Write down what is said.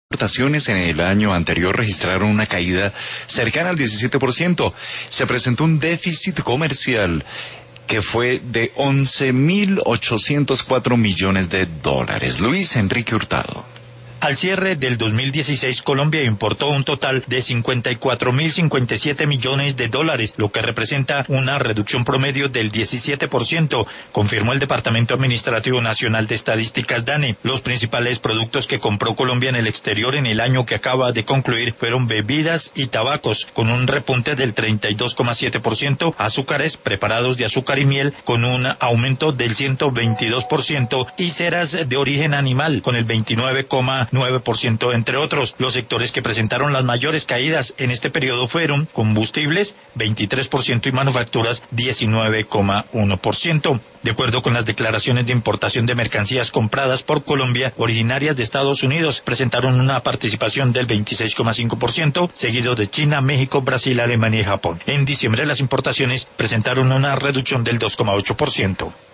Exportaciones en el año anterior registraron una caída cercana al 17%. Se presentó un déficit comercial que fue de 11.804 millones de dólares. Luis Enrique Hurtado. Al cierre del 2016, Colombia importó un total de 54.057 millones de dólares, lo que representa una reducción promedio del 17%, confirmó el Departamento Administrativo Nacional de Estadísticas DANE. Los principales productos que compró Colombia en el exterior en el año que acaba de concluir fueron bebidas y tabacos, con un repunte del 32,7%, azúcares, preparados de azúcar y miel, con un aumento del 122%, y ceras de origen animal, con el 29,9%, entre otros. Los sectores que presentaron las mayores caídas en este periodo fueron combustibles, 23%, y manufacturas, 19,1%. De acuerdo con las declaraciones de importación de mercancías compradas por Colombia, originarias de Estados Unidos, presentaron una participación del 26,5%, seguido de China, México, Brasil, Alemania y Japón. En diciembre, las importaciones presentaron una reducción del 2,8%.